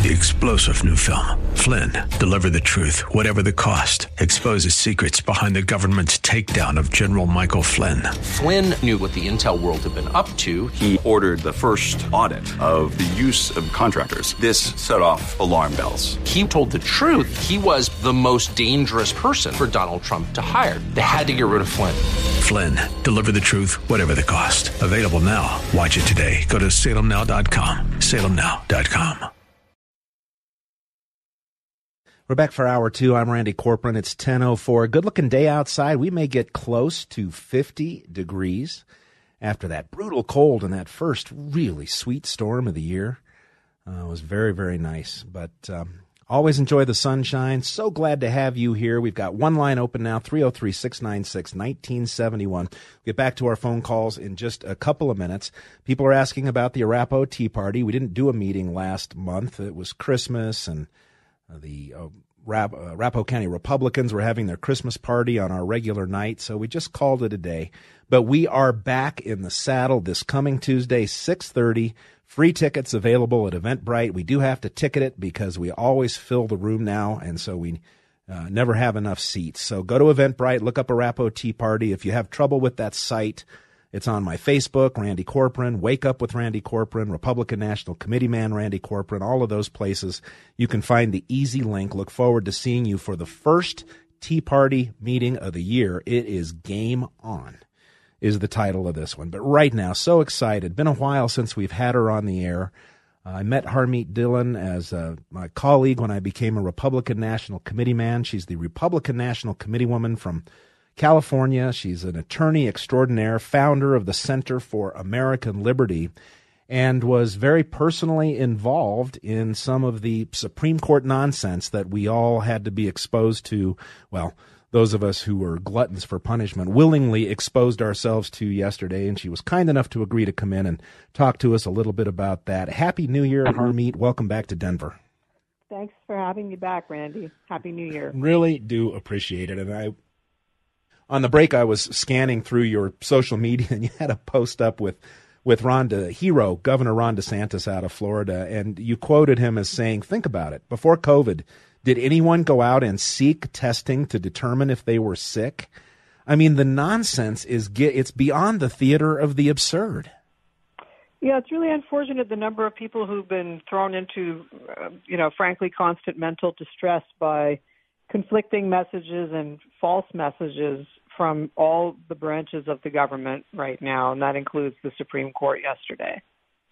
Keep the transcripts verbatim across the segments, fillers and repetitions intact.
The explosive new film, Flynn, deliver the truth, whatever the cost, exposes secrets behind the government's takedown of General Michael Flynn. Flynn knew what the intel world had been up to. He ordered the first audit of the use of contractors. This set off alarm bells. He told the truth. He was the most dangerous person for Donald Trump to hire. They had to get rid of Flynn. Flynn, deliver the truth, whatever the cost. Available now. Watch it today. Go to salem now dot com. salem now dot com. We're back for hour two. I'm Randy Corcoran. It's ten oh four. Good-looking day outside. We may get close to fifty degrees after that brutal cold and that first really sweet storm of the year. Uh, it was very, very nice. But um, always enjoy the sunshine. So glad to have you here. We've got one line open now, three oh three, six nine six, one nine seven one. We'll get back to our phone calls in just a couple of minutes. People are asking about the Arapahoe Tea Party. We didn't do a meeting last month. It was Christmas, and The uh, Rap- uh, Arapahoe County Republicans were having their Christmas party on our regular night, so we just called it a day. But we are back in the saddle this coming Tuesday, six thirty. Free tickets available at Eventbrite. We do have to ticket it because we always fill the room now, and so we uh, never have enough seats. So go to Eventbrite, look up Arapahoe Tea Party. If you have trouble with that site, it's on my Facebook, Randy Corcoran, Wake Up with Randy Corcoran, Republican National Committee man Randy Corcoran, all of those places. You can find the easy link. Look forward to seeing you for the first Tea Party meeting of the year. It is Game On, is the title of this one. But right now, so excited. Been a while since we've had her on the air. Uh, I met Harmeet Dillon as uh, my colleague when I became a Republican National Committee man. She's the Republican National Committee woman from California. She's an attorney extraordinaire, founder of the Center for American Liberty, and was very personally involved in some of the Supreme Court nonsense that we all had to be exposed to. Well, those of us who were gluttons for punishment willingly exposed ourselves to yesterday, and she was kind enough to agree to come in and talk to us a little bit about that. Happy New Year, Harmeet. Welcome back to Denver. Thanks for having me back, Randy. Happy New Year. Really do appreciate it, and I On the break, I was scanning through your social media, and you had a post up with, with Ron De, hero, Governor Ron DeSantis out of Florida, and you quoted him as saying, think about it, before COVID, did anyone go out and seek testing to determine if they were sick? I mean, the nonsense is, it's beyond the theater of the absurd. Yeah, it's really unfortunate the number of people who've been thrown into, uh, you know, frankly, constant mental distress by conflicting messages and false messages from all the branches of the government right now, and that includes the Supreme Court yesterday.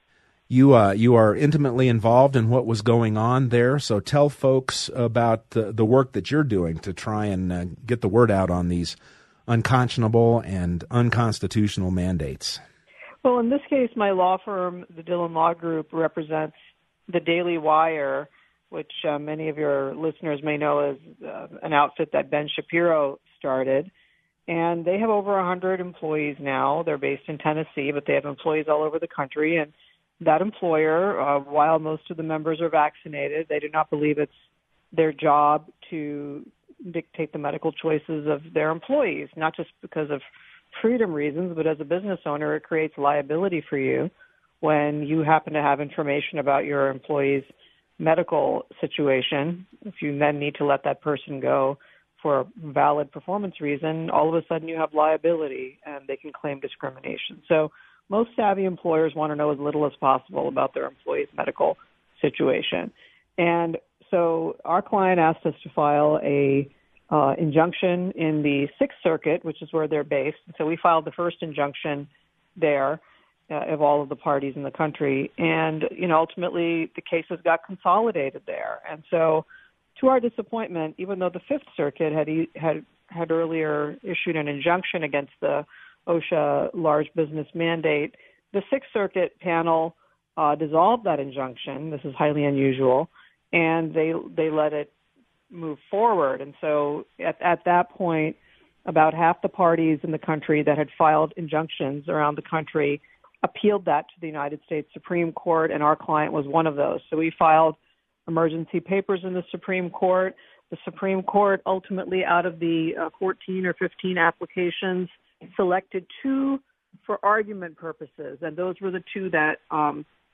You uh, you are intimately involved in what was going on there, so tell folks about the, the work that you're doing to try and uh, get the word out on these unconscionable and unconstitutional mandates. Well, in this case, my law firm, the Dillon Law Group, represents the Daily Wire, which uh, many of your listeners may know as uh, an outfit that Ben Shapiro started. And they have over one hundred employees now. They're based in Tennessee, but they have employees all over the country. And that employer, uh, while most of the members are vaccinated, they do not believe it's their job to dictate the medical choices of their employees, not just because of freedom reasons, but as a business owner, it creates liability for you when you happen to have information about your employees' medical situation. If you then need to let that person go for a valid performance reason, all of a sudden you have liability and they can claim discrimination. So most savvy employers want to know as little as possible about their employees' medical situation. And so our client asked us to file a uh, injunction in the Sixth Circuit, which is where they're based. So we filed the first injunction there uh, of all of the parties in the country. And, you know, ultimately the cases got consolidated there. And so to our disappointment, even though the Fifth Circuit had had had earlier issued an injunction against the OSHA large business mandate, the Sixth Circuit panel uh, dissolved that injunction. This is highly unusual, and they they let it move forward. And so at, at that point, about half the parties in the country that had filed injunctions around the country appealed that to the United States Supreme Court, and our client was one of those. So we filed emergency papers in the Supreme Court. The Supreme Court ultimately, out of the uh, fourteen or fifteen applications, selected two for argument purposes, and those were the two that um,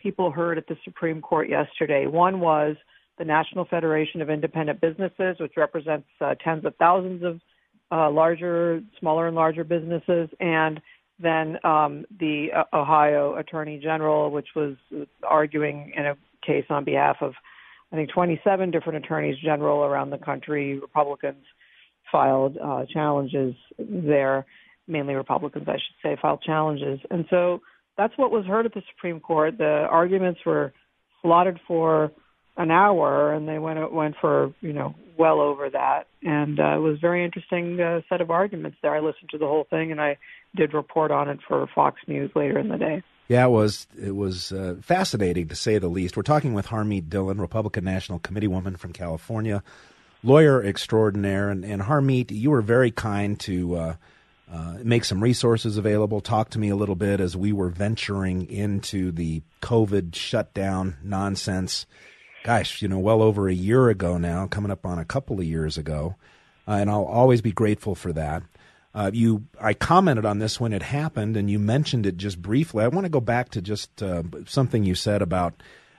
people heard at the Supreme Court yesterday. One was the National Federation of Independent Businesses, which represents uh, tens of thousands of uh, larger, smaller and larger businesses, and then um, the uh, Ohio Attorney General, which was arguing in a case on behalf of, I think, twenty-seven different attorneys general around the country. Republicans filed uh, challenges there, mainly Republicans, I should say, filed challenges. And so that's what was heard at the Supreme Court. The arguments were slotted for an hour, and they went went for, you know, well over that. And uh, it was a very interesting uh, set of arguments there. I listened to the whole thing, and I did report on it for Fox News later in the day. Yeah, it was it was uh, fascinating, to say the least. We're talking with Harmeet Dillon, Republican National Committeewoman from California, lawyer extraordinaire. And, and Harmeet, you were very kind to uh, uh, make some resources available. Talk to me a little bit as we were venturing into the COVID shutdown nonsense. Gosh, you know, well over a year ago now, coming up on a couple of years ago, uh, and I'll always be grateful for that. Uh, you, I commented on this when it happened, and you mentioned it just briefly. I want to go back to just uh, something you said about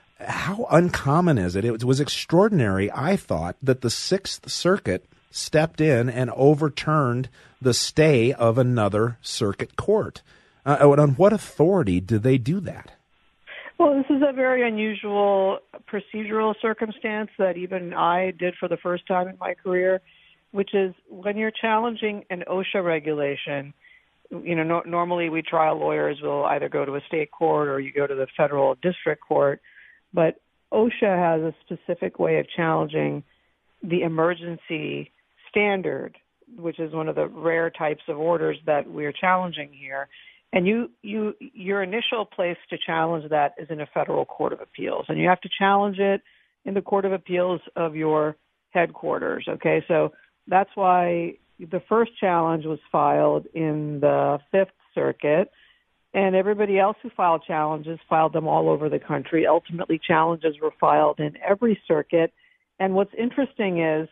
how uncommon is it. It was extraordinary, I thought, that the Sixth Circuit stepped in and overturned the stay of another circuit court. Uh, on what authority did they do that? Well, this is a very unusual procedural circumstance that even I did for the first time in my career, which is when you're challenging an OSHA regulation, you know, no, normally we trial lawyers will either go to a state court or you go to the federal district court, but OSHA has a specific way of challenging the emergency standard, which is one of the rare types of orders that we're challenging here. And you, you, your initial place to challenge that is in a federal court of appeals, and you have to challenge it in the court of appeals of your headquarters. Okay, so that's why the first challenge was filed in the Fifth Circuit, and everybody else who filed challenges filed them all over the country. Ultimately, challenges were filed in every circuit. And what's interesting is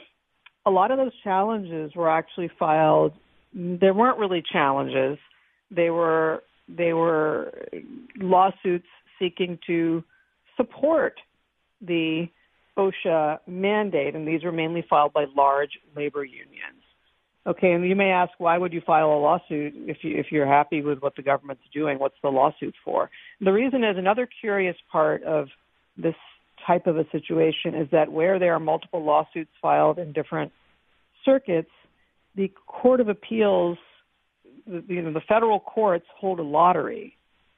a lot of those challenges were actually filed. There weren't really challenges. They were they were lawsuits seeking to support the OSHA mandate, and these were mainly filed by large labor unions. Okay, and you may ask, why would you file a lawsuit if you if you're happy with what the government's doing? What's the lawsuit for? The reason is, another curious part of this type of a situation is that where there are multiple lawsuits filed in different circuits, the Court of Appeals, you know, the federal courts hold a lottery.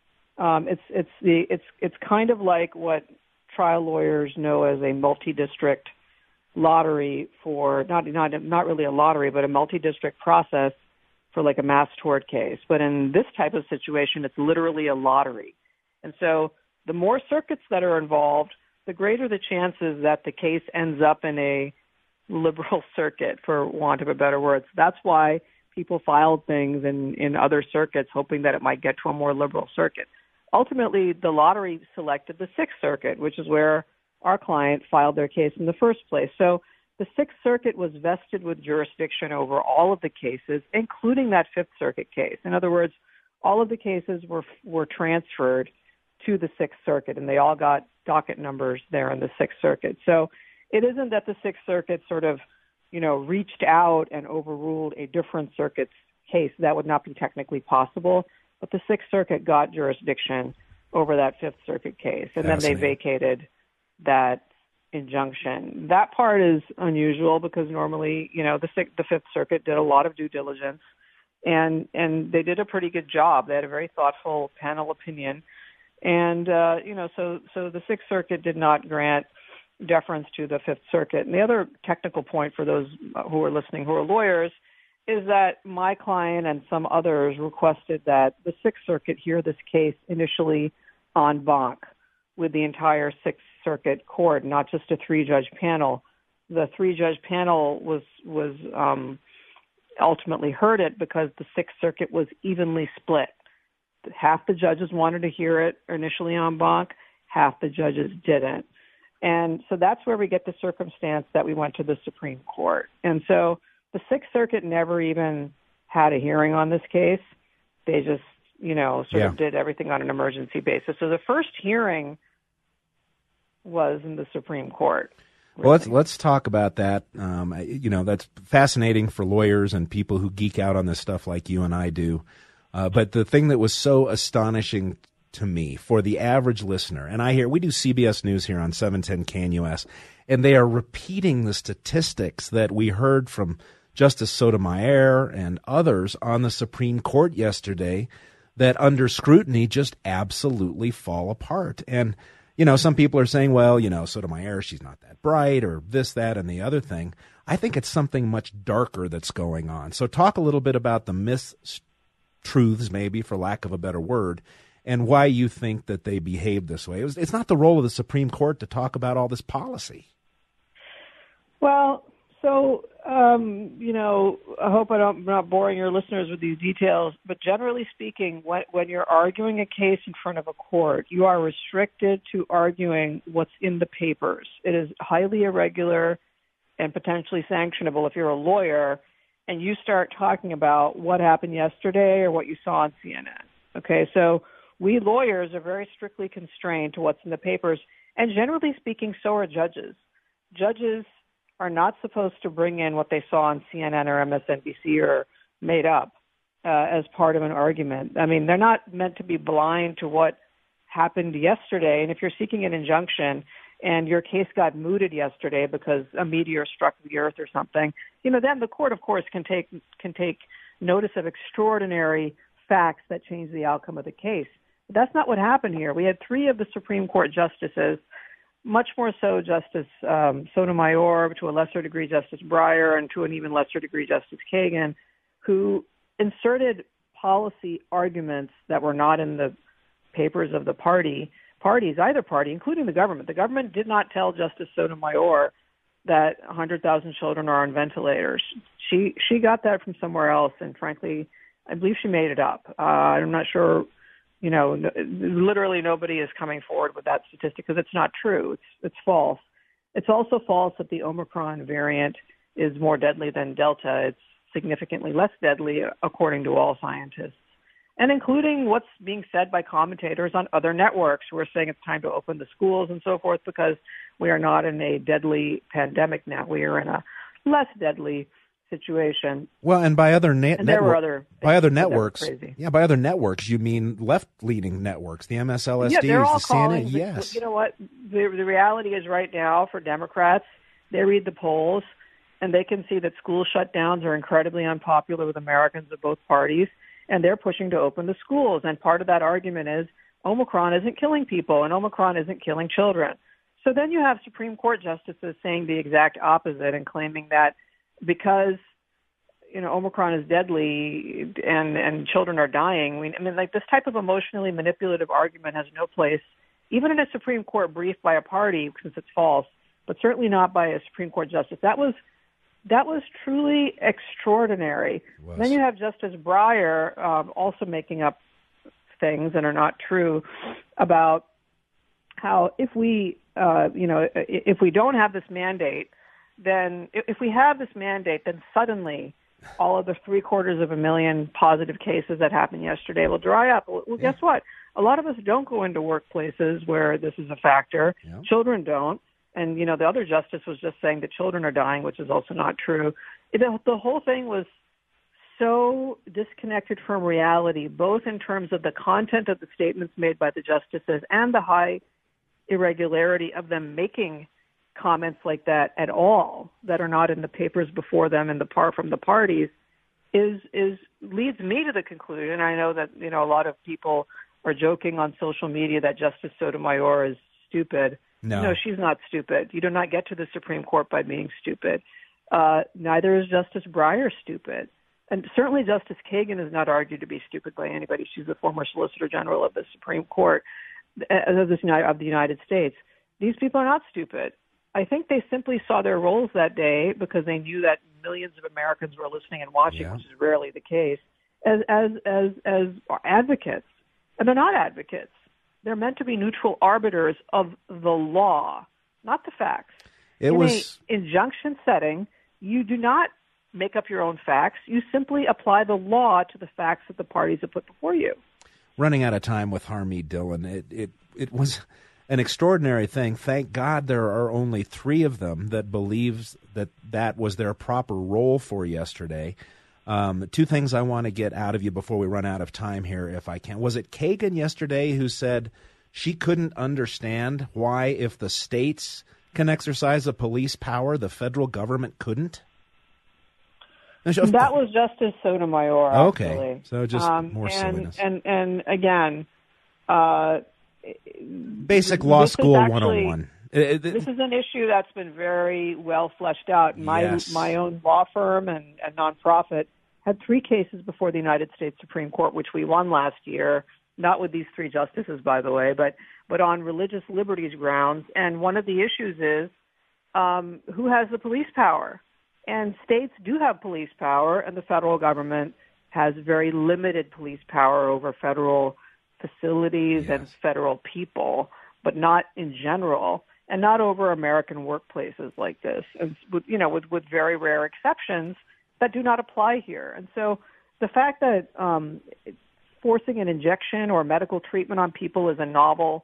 Um, it's it's the it's it's kind of like what trial lawyers know as a multi-district lottery for not not not really a lottery, but a multi-district process for like a mass tort case. But in this type of situation, it's literally a lottery. And so the more circuits that are involved, the greater the chances that the case ends up in a liberal circuit, for want of a better word. That's why people filed things in, in other circuits, hoping that it might get to a more liberal circuit. Ultimately, the lottery selected the Sixth Circuit, which is where our client filed their case in the first place. So the Sixth Circuit was vested with jurisdiction over all of the cases, including that Fifth Circuit case. In other words, all of the cases were were transferred to the Sixth Circuit, and they all got docket numbers there in the Sixth Circuit. So it isn't that the Sixth Circuit sort of, you know, reached out and overruled a different circuit's case. That would not be technically possible. But the Sixth Circuit got jurisdiction over that Fifth Circuit case, and then they vacated that injunction. That part is unusual because normally, you know, the the Fifth Circuit did a lot of due diligence, and and they did a pretty good job. They had a very thoughtful panel opinion, and uh, you know, so so the Sixth Circuit did not grant deference to the Fifth Circuit. And the other technical point for those who are listening who are lawyers is that my client and some others requested that the Sixth Circuit hear this case initially en banc with the entire Sixth Circuit court, not just a three-judge panel. The three-judge panel was was um, ultimately heard it because the Sixth Circuit was evenly split. Half the judges wanted to hear it initially en banc, half the judges didn't. And so that's where we get the circumstance that we went to the Supreme Court. And so the Sixth Circuit never even had a hearing on this case. They just you know, sort Yeah. of did everything on an emergency basis. So the first hearing was in the Supreme Court. Really. Well, let's let's talk about that. Um, you know, that's fascinating for lawyers and people who geek out on this stuff like you and I do. Uh, but the thing that was so astonishing to me for the average listener, and I hear we do C B S News here on seven ten K N U S, and they are repeating the statistics that we heard from Justice Sotomayor and others on the Supreme Court yesterday that under scrutiny just absolutely fall apart. And you know, some people are saying, well, you know, Sotomayor, she's not that bright, or this, that, and the other thing. I think it's something much darker that's going on. So talk a little bit about the mistruths, maybe, for lack of a better word, and why you think that they behave this way. It was, it's not the role of the Supreme Court to talk about all this policy. Well, so, um, you know, I hope I don't, I'm not boring your listeners with these details, but generally speaking, when, when you're arguing a case in front of a court, you are restricted to arguing what's in the papers. It is highly irregular and potentially sanctionable if you're a lawyer and you start talking about what happened yesterday or what you saw on C N N. Okay, so we lawyers are very strictly constrained to what's in the papers, and generally speaking, so are judges. Judges are not supposed to bring in what they saw on C N N or M S N B C or made up uh, as part of an argument. I mean, they're not meant to be blind to what happened yesterday. And if you're seeking an injunction and your case got mooted yesterday because a meteor struck the earth or something, you know, then the court, of course, can take can take notice of extraordinary facts that change the outcome of the case. But that's not what happened here. We had three of the Supreme Court justices, much more so Justice um, Sotomayor, to a lesser degree Justice Breyer, and to an even lesser degree Justice Kagan, who inserted policy arguments that were not in the papers of the party, parties, either party, including the government. The government did not tell Justice Sotomayor that one hundred thousand children are on ventilators. She she got that from somewhere else, and frankly, I believe she made it up. Uh, I'm not sure. You know, literally nobody is coming forward with that statistic because it's not true. It's it's false. It's also false that the Omicron variant is more deadly than Delta. It's significantly less deadly, according to all scientists, and including what's being said by commentators on other networks who are saying it's time to open the schools and so forth because we are not in a deadly pandemic now. We are in a less deadly situation. Well, and by other na- and there were network, other by other networks, crazy. yeah, by other networks, you mean left-leaning networks, the M S L S Ds, yeah, they're all the C N N, calling, yes. You know what? The, the reality is right now for Democrats, they read the polls and they can see that school shutdowns are incredibly unpopular with Americans of both parties, and they're pushing to open the schools. And part of that argument is Omicron isn't killing people and Omicron isn't killing children. So then you have Supreme Court justices saying the exact opposite and claiming that because, you know, Omicron is deadly and, and children are dying. We, I mean, like this type of emotionally manipulative argument has no place, even in a Supreme Court brief by a party, since it's false, but certainly not by a Supreme Court justice. That was that was truly extraordinary. Then you have Justice Breyer um, also making up things that are not true about how if we, uh, you know, if we don't have this mandate, then if we have this mandate, then suddenly all of the three quarters of a million positive cases that happened yesterday will dry up. Well, yeah. Guess what? A lot of us don't go into workplaces where this is a factor. Yeah. Children don't. And, you know, the other justice was just saying that children are dying, which is also not true. The, the whole thing was so disconnected from reality, both in terms of the content of the statements made by the justices and the high irregularity of them making comments like that at all that are not in the papers before them and the par from the parties is is leads me to the conclusion. I know that, you know, a lot of people are joking on social media that Justice Sotomayor is stupid. No, no she's not stupid. You do not get to the Supreme Court by being stupid. Uh, neither is Justice Breyer stupid. And certainly Justice Kagan is not argued to be stupid by anybody. She's the former Solicitor General of the Supreme Court of the United States. These people are not stupid. I think they simply saw their roles that day because they knew that millions of Americans were listening and watching, yeah. which is rarely the case, as as as as advocates. And they're not advocates. They're meant to be neutral arbiters of the law, not the facts. It In was an injunction setting, you do not make up your own facts. You simply apply the law to the facts that the parties have put before you. running out of time with Harmeet Dillon. It, it, it was an extraordinary thing. Thank God there are only three of them that believes that that was their proper role for yesterday. Um, two things I want to get out of you before we run out of time here, if I can. Was it Kagan yesterday who said she couldn't understand why, if the states can exercise a police power, the federal government couldn't? That was Justice Sotomayor. Okay, actually. so just um, more and, silliness. And and again, uh, basic law school one oh one. This is an issue that's been very well fleshed out. My yes. my own law firm and, and nonprofit had three cases before the United States Supreme Court, which we won last year. Not with these three justices, by the way, but but on religious liberties grounds. And one of the issues is um, who has the police power. And states do have police power, and the federal government has very limited police power over federal facilities yes. and federal people, but not in general, and not over American workplaces like this, and with, you know, with, with very rare exceptions that do not apply here. And so the fact that um, forcing an injection or medical treatment on people is a novel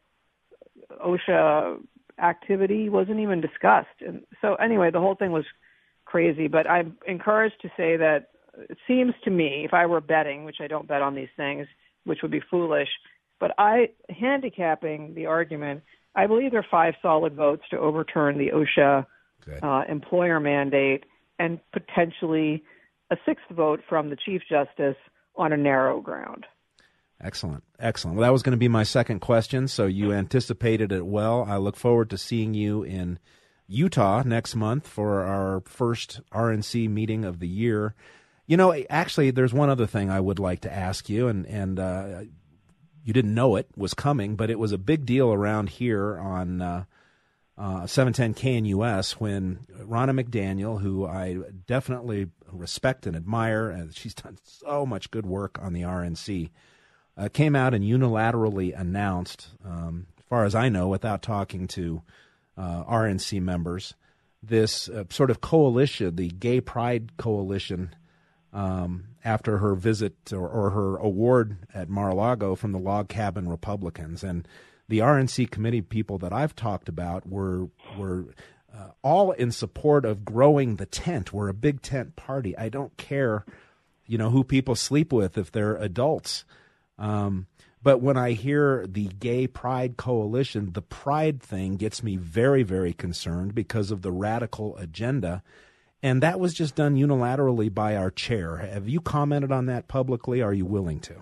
OSHA activity wasn't even discussed. And so anyway, the whole thing was crazy, but I'm encouraged to say that it seems to me, if I were betting, which I don't bet on these things, which would be foolish, but I, handicapping the argument, I believe there are five solid votes to overturn the OSHA uh, employer mandate and potentially a sixth vote from the Chief Justice on a narrow ground. Excellent. Excellent. Well, that was going to be my second question, so you anticipated it well. I look forward to seeing you in Utah next month for our first R N C meeting of the year. You know, actually, there's one other thing I would like to ask you, and, and uh, you didn't know it was coming, but it was a big deal around here on uh, uh, seven ten K N U S when Ronna McDaniel, who I definitely respect and admire, and she's done so much good work on the R N C, uh, came out and unilaterally announced, um, as far as I know, without talking to Uh, R N C members, this uh, sort of coalition, the Gay Pride Coalition, um, after her visit or, or her award at Mar-a-Lago from the Log Cabin Republicans. And the R N C committee people that I've talked about were were uh, all in support of growing the tent. We're a big tent party. I don't care, you know, who people sleep with if they're adults. Um But when I hear the Gay Pride Coalition, the pride thing gets me very, very concerned because of the radical agenda. And that was just done unilaterally by our chair. Have you commented on that publicly? Are you willing to?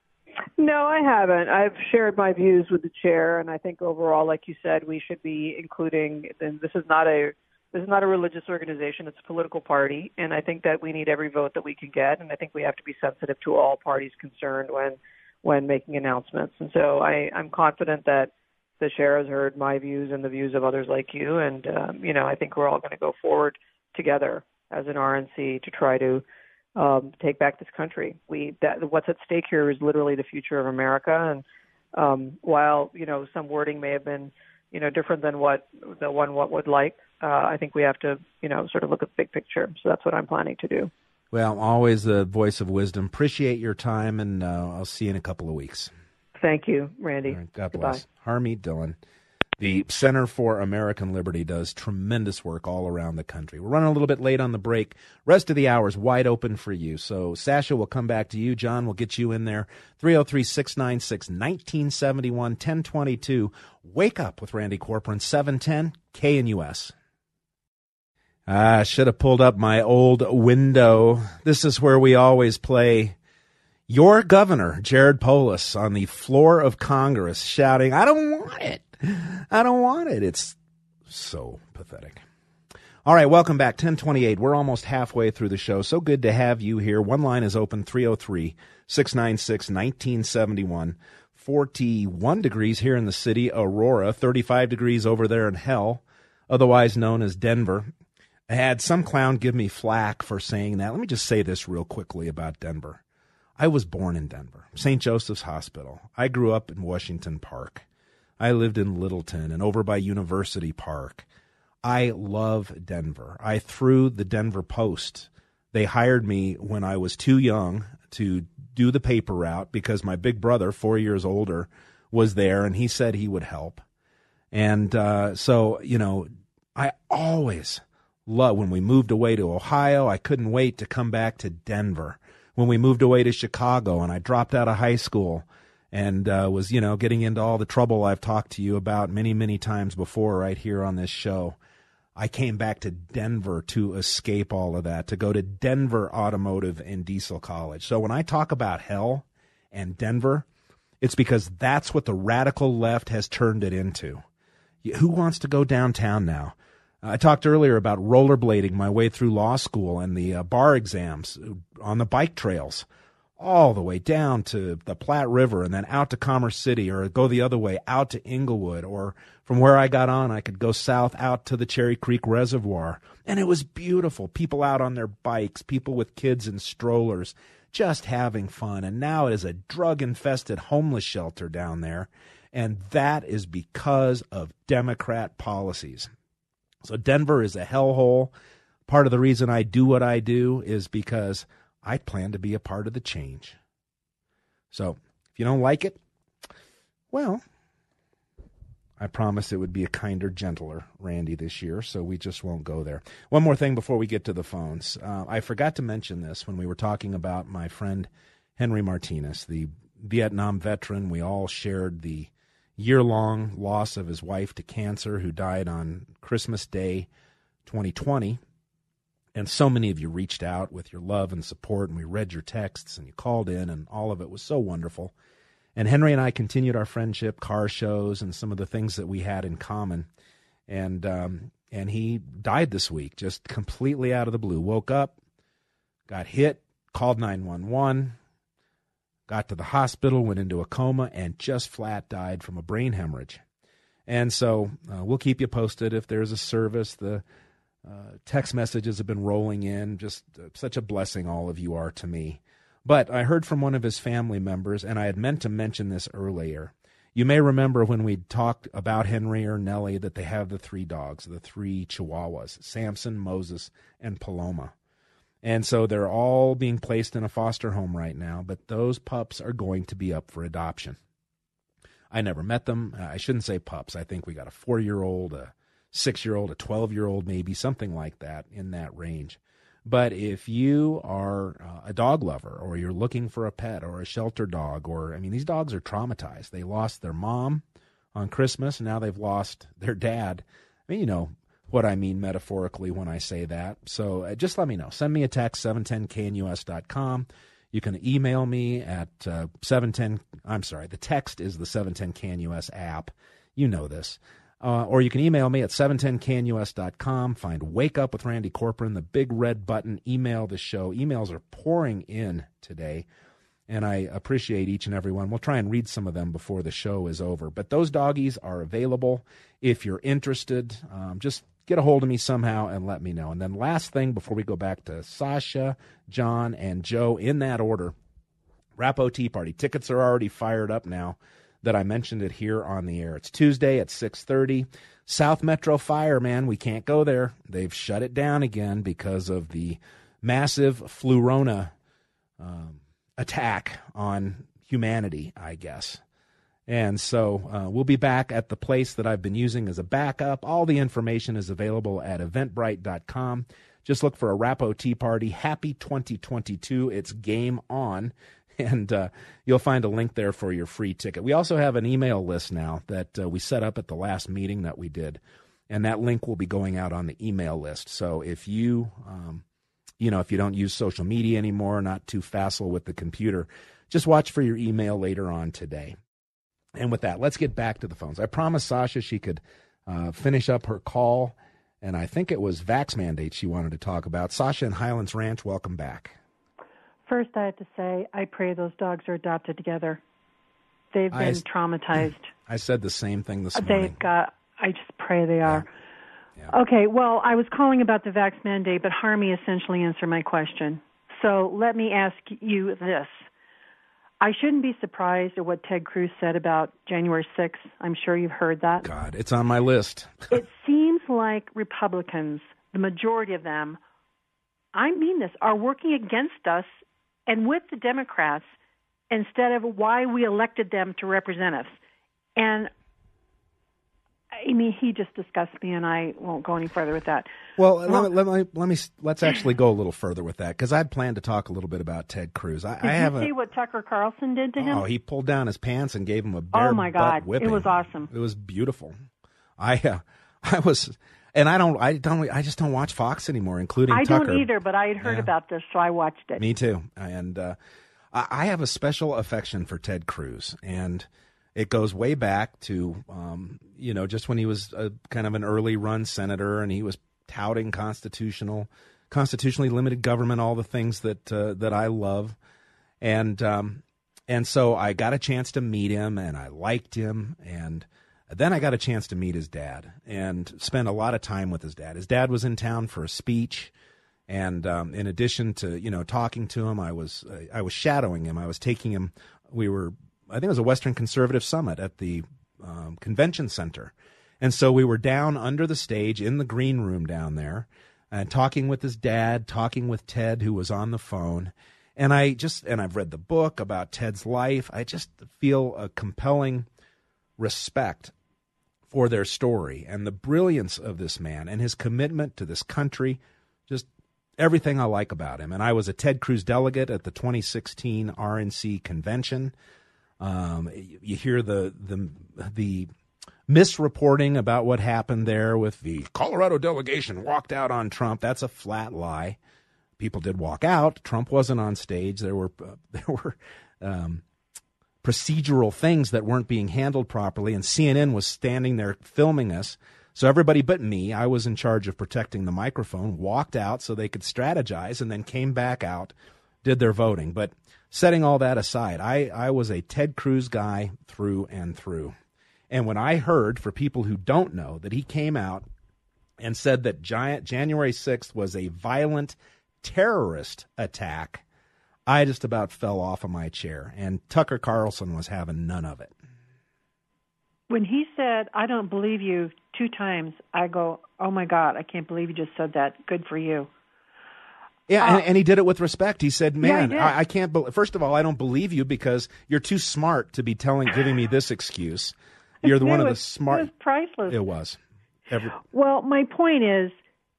No, I haven't. I've shared my views with the chair, and I think overall, like you said, we should be including, and this is not a this is not a religious organization, it's a political party, and I think that we need every vote that we can get, and I think we have to be sensitive to all parties concerned when when making announcements. And so I, I'm confident that the chair has heard my views and the views of others like you. And, um, you know, I think we're all going to go forward together as an R N C to try to um, take back this country. We that, what's at stake here is literally the future of America. And um, while, you know, some wording may have been, you know, different than what the one what would like, uh, I think we have to, you know, sort of look at the big picture. So that's what I'm planning to do. Well, always a voice of wisdom. Appreciate your time, and uh, I'll see you in a couple of weeks. Thank you, Randy. Right, God Goodbye. bless. Harmeet Dillon. The Center for American Liberty does tremendous work all around the country. We're running a little bit late on the break. Rest of the hour is wide open for you. So, Sasha, we'll come back to you. John, we'll get you in there. three oh three, six nine six, one nine seven one, ten twenty-two. Wake Up with Randy Corporon, seven ten K N U S. I should have pulled up my old window. This is where we always play your governor, Jared Polis, on the floor of Congress shouting, I don't want it. I don't want it. It's so pathetic. All right, welcome back. ten twenty-eight. We're almost halfway through the show. So good to have you here. One line is open, three oh three, six nine six, one nine seven one. forty-one degrees here in the city, Aurora. thirty-five degrees over there in Hell, otherwise known as Denver. I had some clown give me flack for saying that. Let me just say this real quickly about Denver. I was born in Denver, Saint Joseph's Hospital. I grew up in Washington Park. I lived in Littleton and over by University Park. I love Denver. I threw the Denver Post. They hired me when I was too young to do the paper route because my big brother, four years older, was there, and he said he would help. And uh, so, you know, I always love, when we moved away to Ohio, I couldn't wait to come back to Denver. When we moved away to Chicago and I dropped out of high school and uh, was, you know, getting into all the trouble I've talked to you about many, many times before right here on this show, I came back to Denver to escape all of that, to go to Denver Automotive and Diesel College. So when I talk about hell and Denver, it's because that's what the radical left has turned it into. Who wants to go downtown now? I talked earlier about rollerblading my way through law school and the uh, bar exams on the bike trails, all the way down to the Platte River and then out to Commerce City, or go the other way out to Inglewood, or from where I got on, I could go south out to the Cherry Creek Reservoir. And it was beautiful. People out on their bikes, people with kids in strollers, just having fun. And now it is a drug-infested homeless shelter down there. And that is because of Democrat policies. So Denver is a hellhole. Part of the reason I do what I do is because I plan to be a part of the change. So if you don't like it, well, I promise it would be a kinder, gentler Randy this year, so we just won't go there. One more thing before we get to the phones. Uh, I forgot to mention this when we were talking about my friend Henry Martinez, the Vietnam veteran. We all shared the year-long loss of his wife to cancer, who died on Christmas Day twenty twenty. And so many of you reached out with your love and support, and we read your texts, and you called in, and all of it was so wonderful. And Henry and I continued our friendship, car shows, and some of the things that we had in common. And um, and he died this week, just completely out of the blue. Woke up, got hit, called nine one one, got to the hospital, went into a coma, and just flat died from a brain hemorrhage. And so uh, we'll keep you posted if there's a service. The uh, text messages have been rolling in. Just uh, such a blessing all of you are to me. But I heard from one of his family members, and I had meant to mention this earlier. You may remember when we talked about Henry or Nellie that they have the three dogs, the three Chihuahuas, Samson, Moses, and Paloma. And so they're all being placed in a foster home right now, but those pups are going to be up for adoption. I never met them. I shouldn't say pups. I think we got a four-year-old, a six-year-old, a twelve-year-old, maybe something like that in that range. But if you are uh, a dog lover, or you're looking for a pet or a shelter dog, or, I mean, these dogs are traumatized. They lost their mom on Christmas, and now they've lost their dad. I mean, you know what I mean metaphorically when I say that. So uh, just let me know. Send me a text, seven ten K N U S dot com. You can email me at uh, seven ten, I'm sorry, the text is the seven ten K N U S app. You know this. Uh, or you can email me at seven ten K N U S dot com. Find Wake Up with Randy Corcoran, the big red button. Email the show. Emails are pouring in today, and I appreciate each and every one. We'll try and read some of them before the show is over. But those doggies are available. If you're interested, um, just get a hold of me somehow and let me know. And then last thing before we go back to Sasha, John, and Joe in that order, Rapo Tea Party. Tickets are already fired up now that I mentioned it here on the air. It's Tuesday at six thirty. South Metro Fire, man, we can't go there. They've shut it down again because of the massive Flurona um, attack on humanity, I guess. And so uh, we'll be back at the place that I've been using as a backup. All the information is available at eventbrite dot com. Just look for a Rapo Tea Party. Happy twenty twenty-two. It's game on. And uh, you'll find a link there for your free ticket. We also have an email list now that uh, we set up at the last meeting that we did. And that link will be going out on the email list. So if you, um, you know, if you don't use social media anymore, not too facile with the computer, just watch for your email later on today. And with that, let's get back to the phones. I promised Sasha she could uh, finish up her call, and I think it was vax mandates she wanted to talk about. Sasha in Highlands Ranch, welcome back. First, I have to say, I pray those dogs are adopted together. They've been I, traumatized. I said the same thing this They've morning. They've got, I just pray they are. Yeah. Yeah. Okay, well, I was calling about the vax mandate, but Harmy essentially answered my question. So let me ask you this. I shouldn't be surprised at what Ted Cruz said about January sixth. I'm sure you've heard that. God, it's on my list. It seems like Republicans, the majority of them, I mean this, are working against us and with the Democrats instead of why we elected them to represent us. And I mean, he just disgusts me, and I won't go any further with that. Well, well let, me, let me let me let's actually go a little further with that, because I'd planned to talk a little bit about Ted Cruz. I, Did I you haven't, see what Tucker Carlson did to him? Oh, he pulled down his pants and gave him a bare oh my butt God, whipping. it was awesome. It was beautiful. I uh, I was, and I don't, I don't, I just don't watch Fox anymore, including I Tucker. don't either, but I had heard Yeah. about this, so I watched it. Me too, and uh, I I have a special affection for Ted Cruz, and it goes way back to, um, you know, just when he was a, kind of an early run senator, and he was touting constitutional, constitutionally limited government, all the things that uh, that I love, and um, and so I got a chance to meet him, and I liked him, and then I got a chance to meet his dad and spend a lot of time with his dad. His dad was in town for a speech. And um, in addition to, you know, talking to him, I was uh, I was shadowing him. I was taking him. We were, I think it was a Western Conservative Summit at the um, convention center. And so we were down under the stage in the green room down there and talking with his dad, talking with Ted, who was on the phone. And I just, and I've read the book about Ted's life. I just feel a compelling respect for their story and the brilliance of this man and his commitment to this country. Just everything I like about him. And I was a Ted Cruz delegate at the twenty sixteen R N C convention. Um, you hear the the the misreporting about what happened there with the Colorado delegation walked out on Trump. That's a flat lie. People did walk out. Trump wasn't on stage. There were uh, there were um, procedural things that weren't being handled properly, and C N N was standing there filming us. So everybody but me, I was in charge of protecting the microphone, walked out so they could strategize, and then came back out, did their voting. But setting all that aside, I, I was a Ted Cruz guy through and through. And when I heard, for people who don't know, that he came out and said that giant January sixth was a violent terrorist attack, I just about fell off of my chair. And Tucker Carlson was having none of it. When he said, "I don't believe you," two times, I go, "Oh my God, I can't believe you just said that. Good for you." Yeah, uh, and, and he did it with respect. He said, "Man, yeah, I, I can't. Be- First of all, I don't believe you because you're too smart to be telling, giving me this excuse. You're the one it of the was, smart." It was priceless. It was. Every- well, my point is,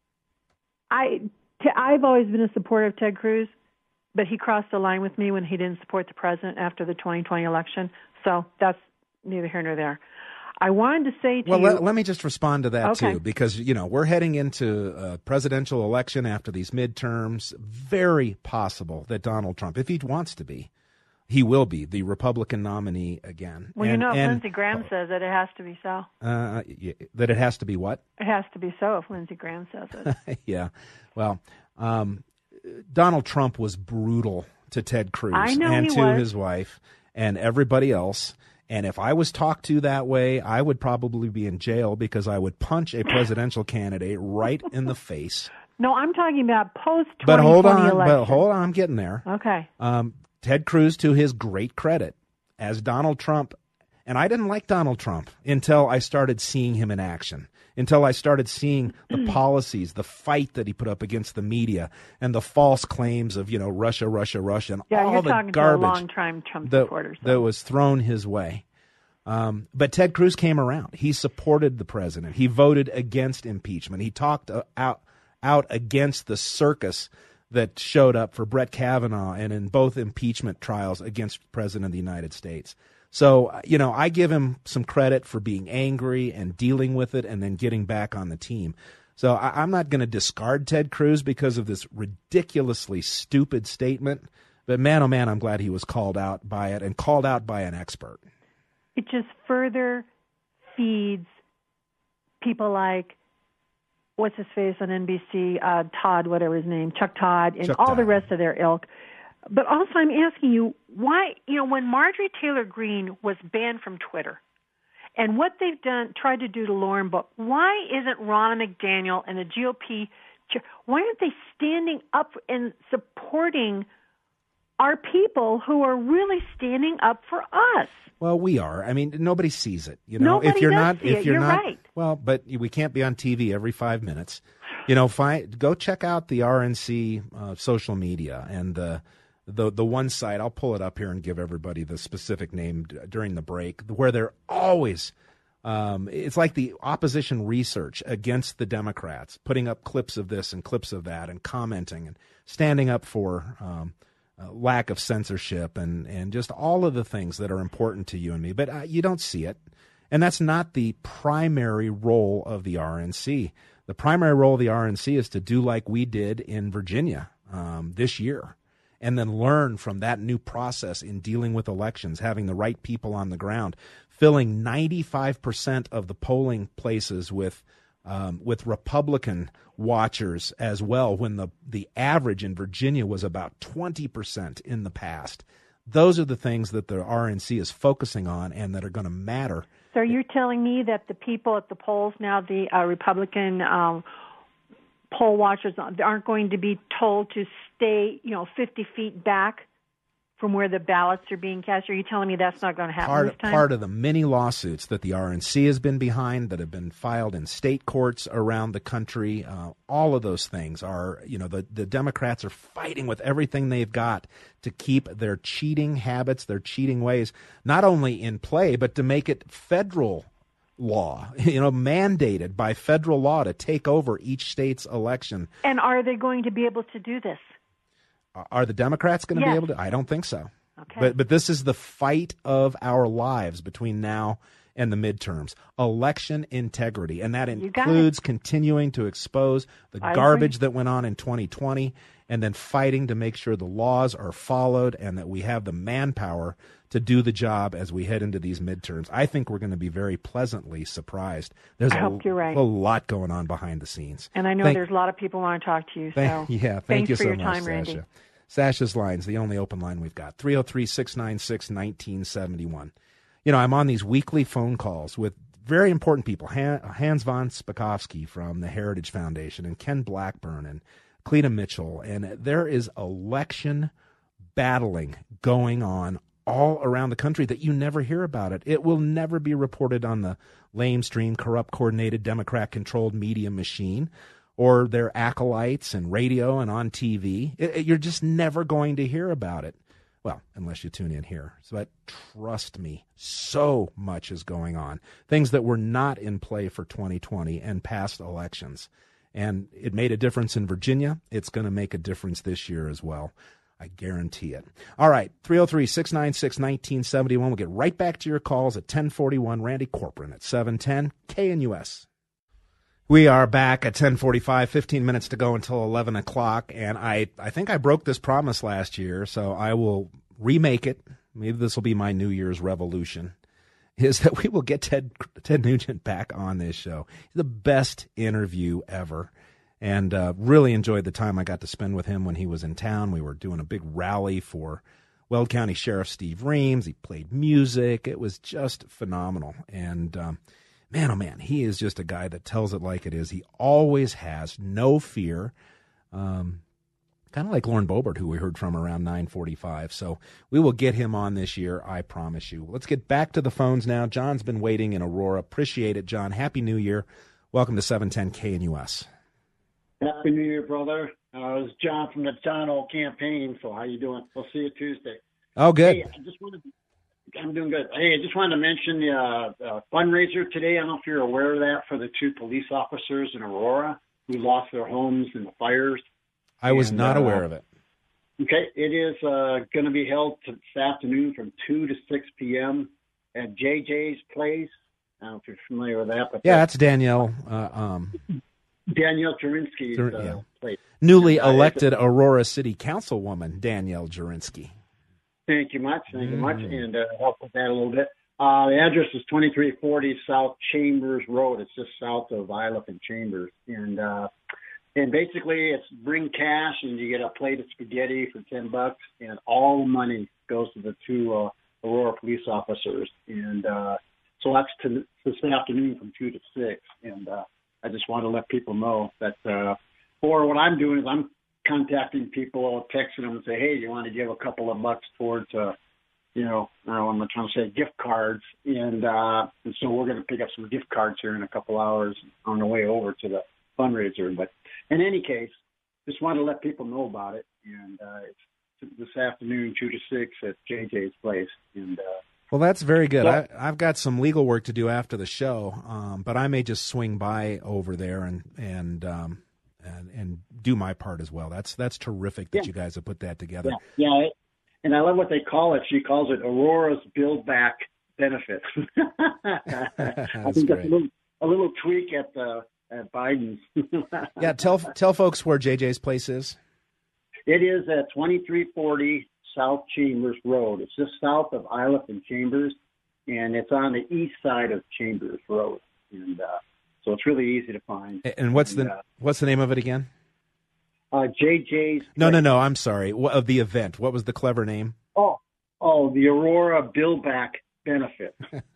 I t- I've always been a supporter of Ted Cruz, but he crossed the line with me when he didn't support the president after the twenty twenty election. So that's neither here nor there. I wanted to say to well, you... Well, let, let me just respond to that, okay. too, because, you know, we're heading into a presidential election after these midterms. Very possible that Donald Trump, if he wants to be, he will be the Republican nominee again. Well, and, you know, if and, Lindsey Graham says that it has to be so. Uh, that it has to be what? It has to be so if Lindsey Graham says it. Yeah. Well, um, Donald Trump was brutal to Ted Cruz I know and he to was. his wife and everybody else. And if I was talked to that way, I would probably be in jail because I would punch a presidential candidate right in the face. No, I'm talking about post twenty twenty But hold on, election. but hold on, I'm getting there. Okay. Um, Ted Cruz, to his great credit, as Donald Trump, and I didn't like Donald Trump until I started seeing him in action, until I started seeing the policies, the fight that he put up against the media, and the false claims of, you know, Russia, Russia, Russia, and yeah, all you're the talking garbage to a long-time Trump that, supporters. that was thrown his way. Um, but Ted Cruz came around. He supported the president. He voted against impeachment. He talked uh, out out against the circus that showed up for Brett Kavanaugh and in both impeachment trials against the President of the United States. So, you know, I give him some credit for being angry and dealing with it and then getting back on the team. So I, I'm not going to discard Ted Cruz because of this ridiculously stupid statement. But man, oh man, I'm glad he was called out by it and called out by an expert. It just further feeds people like, what's his face on N B C, uh, Todd, whatever his name, Chuck Todd, and Chuck all Todd. the rest of their ilk. But also I'm asking you, why, you know, when Marjorie Taylor Greene was banned from Twitter, and what they've done, tried to do to Lauren Book, why isn't Ronna McDaniel and the G O P, why aren't they standing up and supporting our people who are really standing up for us? Well, we are. I mean, nobody sees it. You know, Nobody if you're does not, see if it. you're, You're not, right. well, but we can't be on T V every five minutes. You know, find, go check out the R N C uh, social media and the the the one site, I'll pull it up here and give everybody the specific name d- during the break, where they're always, um, it's like the opposition research against the Democrats, putting up clips of this and clips of that and commenting and standing up for um, uh, lack of censorship and, and just all of the things that are important to you and me. But uh, you don't see it. And that's not the primary role of the R N C. The primary role of the R N C is to do like we did in Virginia um, this year, and then learn from that new process in dealing with elections, having the right people on the ground, filling ninety-five percent of the polling places with um, with Republican watchers as well, when the, the average in Virginia was about twenty percent in the past. Those are the things that the R N C is focusing on and that are going to matter. So you're telling me that the people at the polls now, the uh, Republican um, poll watchers, aren't going to be told to stay, you know, fifty feet back from where the ballots are being cast? Are you telling me that's not going to happen part, this time? Part of the many lawsuits that the R N C has been behind, that have been filed in state courts around the country, uh, all of those things are, you know, the, the Democrats are fighting with everything they've got to keep their cheating habits, their cheating ways, not only in play, but to make it federal law, you know, mandated by federal law to take over each state's election. And are they going to be able to do this? Are the Democrats going to yes. be able to? I don't think so. Okay. But but this is the fight of our lives between now and the midterms. Election integrity. And that includes continuing to expose the I garbage agree. that went on in twenty twenty, and then fighting to make sure the laws are followed and that we have the manpower to do the job as we head into these midterms. I think we're going to be very pleasantly surprised. There's I a, hope you're right. a lot going on behind the scenes. And I know Thank, there's a lot of people who want to talk to you. So thank, yeah, thank thanks you for so your much, time, Sasha. Randy. Sasha's line's the only open line we've got, three oh three, six nine six, one nine seven one. You know, I'm on these weekly phone calls with very important people, Hans von Spakovsky from the Heritage Foundation and Ken Blackburn and Cleta Mitchell, and there is election battling going on all around the country that you never hear about it. It will never be reported on the lamestream, corrupt, coordinated, Democrat-controlled media machine or their acolytes and radio and on T V. It, it, you're just never going to hear about it. Well, unless you tune in here. So, but trust me, so much is going on. Things that were not in play for twenty twenty and past elections. And it made a difference in Virginia. It's going to make a difference this year as well. I guarantee it. All right, three oh three, six nine six, one nine seven one. We'll get right back to your calls at ten forty-one. Randy Corcoran at seven ten K N U S. We are back at ten forty-five, fifteen minutes to go until eleven o'clock, and I, I think I broke this promise last year, so I will remake it. Maybe this will be my New Year's revolution, is that we will get Ted, Ted Nugent back on this show. He's the best interview ever, and uh, really enjoyed the time I got to spend with him when he was in town. We were doing a big rally for Weld County Sheriff Steve Reams. He played music. It was just phenomenal, and um, man, oh man, he is just a guy that tells it like it is. He always has no fear, um, kind of like Lauren Boebert, who we heard from around nine forty-five. So we will get him on this year, I promise you. Let's get back to the phones now. John's been waiting in Aurora. Appreciate it, John. Happy New Year. Welcome to seven ten K N U S. Happy New Year, brother. Uh, it's John from the Donald campaign. So how you doing? We'll see you Tuesday. Oh, good. Hey, I just wanted to I'm doing good. Hey, I just wanted to mention the uh, uh, fundraiser today. I don't know if you're aware of that, for the two police officers in Aurora who lost their homes in the fires. I was and, not uh, aware of it. Okay, it is uh, going to be held this afternoon from two to six p.m. at J J's Place. I don't know if you're familiar with that. But Yeah, that's Danielle. Uh, um, Danielle Jurinsky's Jur- uh, yeah. place. newly And, uh, elected Aurora City Councilwoman Danielle Jurinsky. Thank you much. Thank you much. Mm. And uh, help with that a little bit. Uh, the address is twenty-three forty South Chambers Road. It's just south of Iliff and Chambers. And uh, and basically it's bring cash and you get a plate of spaghetti for ten bucks. And all the money goes to the two uh, Aurora police officers. And uh, so that's to, this afternoon from two to six. And uh, I just want to let people know that, uh, or what I'm doing is I'm contacting people, texting them and say, hey, do you want to give a couple of bucks towards, uh, you know, I don't know what I'm trying to say, gift cards. And, uh, and so we're going to pick up some gift cards here in a couple hours on the way over to the fundraiser. But in any case, just want to let people know about it. And uh, it's this afternoon, two to six at J J's place. And uh, well, that's very good. Well, I, I've got some legal work to do after the show, um, but I may just swing by over there and and um, and, and do my part as well. That's that's terrific that yeah. you guys have put that together. Yeah, yeah, and I love what they call it. She calls it Aurora's Build Back Benefit. I think that's a little, a little tweak at the at Biden's. Yeah, tell tell folks where J J's place is. It is at twenty-three forty South Chambers Road. It's just south of Iliff and Chambers, and it's on the east side of Chambers Road. And uh, so it's really easy to find. And what's and, the uh, what's the name of it again? Uh, J J's. No, no, no. I'm sorry. What, of the event? What was the clever name? Oh, oh, the Aurora Build Back Benefit.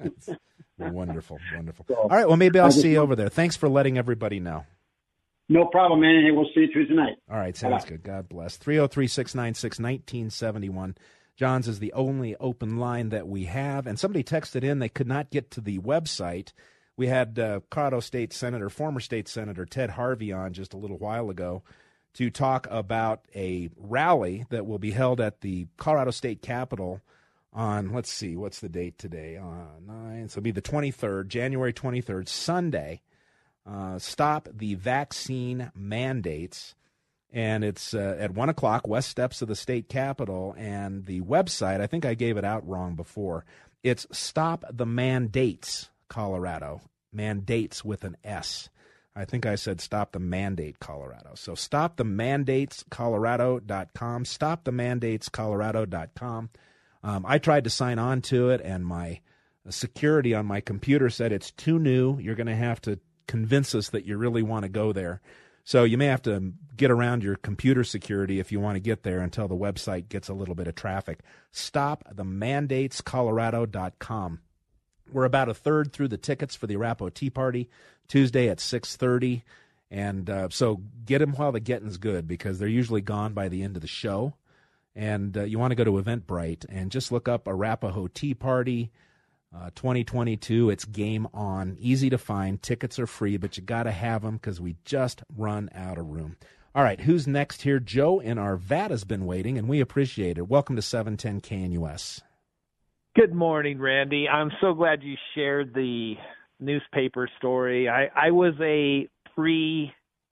Wonderful, wonderful. So, All right. Well, maybe I'll I just see you want- over there. Thanks for letting everybody know. No problem, man. And we'll see you Tuesday night. All right, sounds Bye-bye. good. God bless. three oh three, six nine six, one nine seven one. John's is the only open line that we have. And somebody texted in they could not get to the website. We had uh, Colorado State Senator, former State Senator Ted Harvey on just a little while ago to talk about a rally that will be held at the Colorado State Capitol on, let's see, what's the date today? Uh, nine, so it'll be the twenty-third, January twenty-third, Sunday. Uh, stop the vaccine mandates, and it's uh, at one o'clock, west steps of the state capitol, and the website, I think I gave it out wrong before, it's Stop the Mandates Colorado, mandates with an S. I think I said Stop the Mandate Colorado. So stop the mandates colorado dot com, stop the mandates colorado dot com. Um, I tried to sign on to it, and my security on my computer said it's too new. You're going to have to convince us that you really want to go there. So you may have to get around your computer security if you want to get there until the website gets a little bit of traffic. stop the mandates colorado dot com. We're about a third through the tickets for the Arapahoe Tea Party Tuesday at six thirty. And uh, so get them while the getting's good, because they're usually gone by the end of the show. And uh, you want to go to Eventbrite and just look up Arapahoe Tea Party Uh, twenty twenty-two, it's game on. Easy to find. Tickets are free, but you got to have them because we just run out of room. All right, who's next here? Joe in Arvada has been waiting, and we appreciate it. Welcome to seven ten K N U S. Good morning, Randy. I'm so glad you shared the newspaper story. I, I was a pre,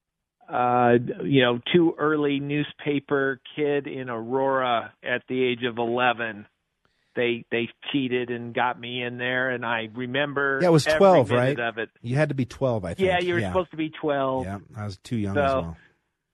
uh, you know, too early newspaper kid in Aurora at the age of eleven. They they cheated and got me in there, and I remember Yeah, it was twelve, every right? minute of it. You had to be twelve, I think. Yeah, you were supposed to be twelve. Yeah, I was too young So, as well.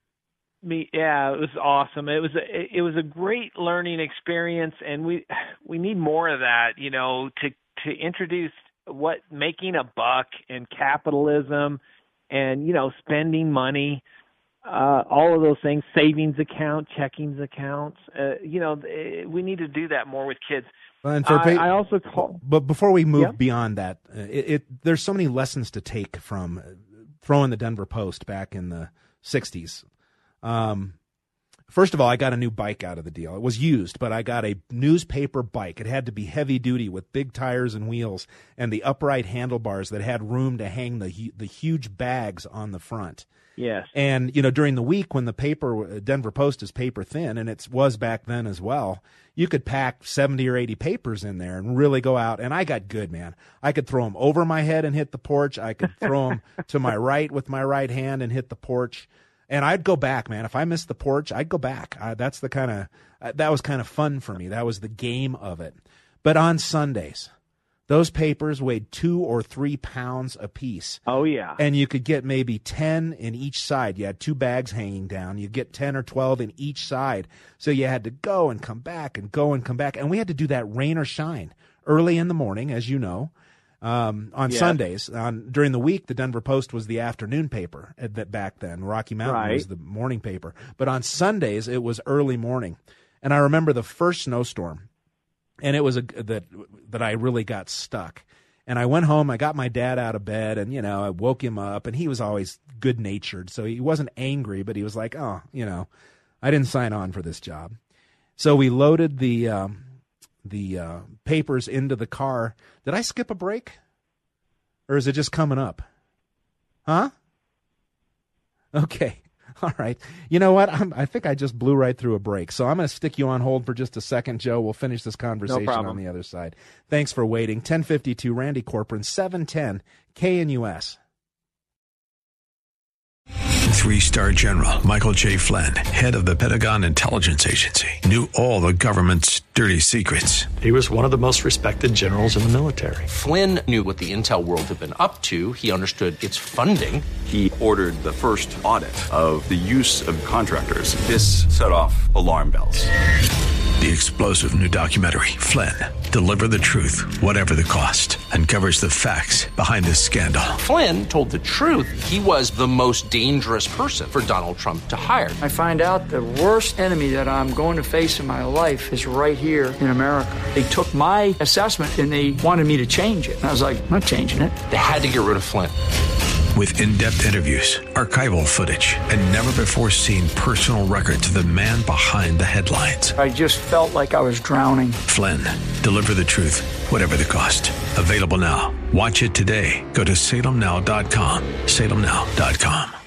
Me, yeah, it was awesome. It was a, it was a great learning experience, and we we need more of that, you know, to to introduce what making a buck and capitalism, and you know, spending money. Uh, all of those things, savings account, checkings accounts, uh, you know, we need to do that more with kids. And for I, pa- I also call, but before we move yeah. beyond that, uh, it, it there's so many lessons to take from throwing the Denver Post back in the sixties. Um, first of all, I got a new bike out of the deal. It was used, but I got a newspaper bike. It had to be heavy duty with big tires and wheels and the upright handlebars that had room to hang the the huge bags on the front. Yes. And, you know, during the week when the paper, Denver Post is paper thin, and it was back then as well, you could pack seventy or eighty papers in there and really go out. And I got good, man. I could throw them over my head and hit the porch. I could throw them to my right with my right hand and hit the porch. And I'd go back, man. If I missed the porch, I'd go back. Uh, that's the kind of, uh, that was kind of fun for me. That was the game of it. But on Sundays, those papers weighed two or three pounds apiece. Oh, yeah. And you could get maybe ten in each side. You had two bags hanging down. You get ten or twelve in each side. So you had to go and come back and go and come back. And we had to do that rain or shine early in the morning, as you know. Um, on Yes. Sundays, on during the week, the Denver Post was the afternoon paper at that back then. Rocky Mountain Right. was the morning paper. But on Sundays, it was early morning. And I remember the first snowstorm. And it was a that that I really got stuck. And I went home, I got my dad out of bed, and, you know, I woke him up, and he was always good-natured. So he wasn't angry, but he was like, oh, you know, I didn't sign on for this job. So we loaded the um, the uh, papers into the car. Did I skip a break? Or is it just coming up? Huh? Okay. All right. You know what? I'm, I think I just blew right through a break. So I'm going to stick you on hold for just a second, Joe. We'll finish this conversation no on the other side. Thanks for waiting. ten fifty-two, Randy Corcoran, seven ten K N U S. Three-star General Michael J. Flynn, head of the Pentagon Intelligence Agency, knew all the government's dirty secrets. He was one of the most respected generals in the military. Flynn knew what the intel world had been up to. He understood its funding. He ordered the first audit of the use of contractors. This set off alarm bells. The explosive new documentary, Flynn, Deliver the Truth, Whatever the Cost, uncovers the facts behind this scandal. Flynn told the truth. He was the most dangerous person for Donald Trump to hire. I find out the worst enemy that I'm going to face in my life is right here in America. They took my assessment and they wanted me to change it. And I was like, I'm not changing it. They had to get rid of Flynn. With in-depth interviews, archival footage, and never-before-seen personal records of the man behind the headlines. I just felt like I was drowning. Flynn, Deliver the Truth, Whatever the Cost. Available now. Watch it today. Go to salem now dot com. salem now dot com.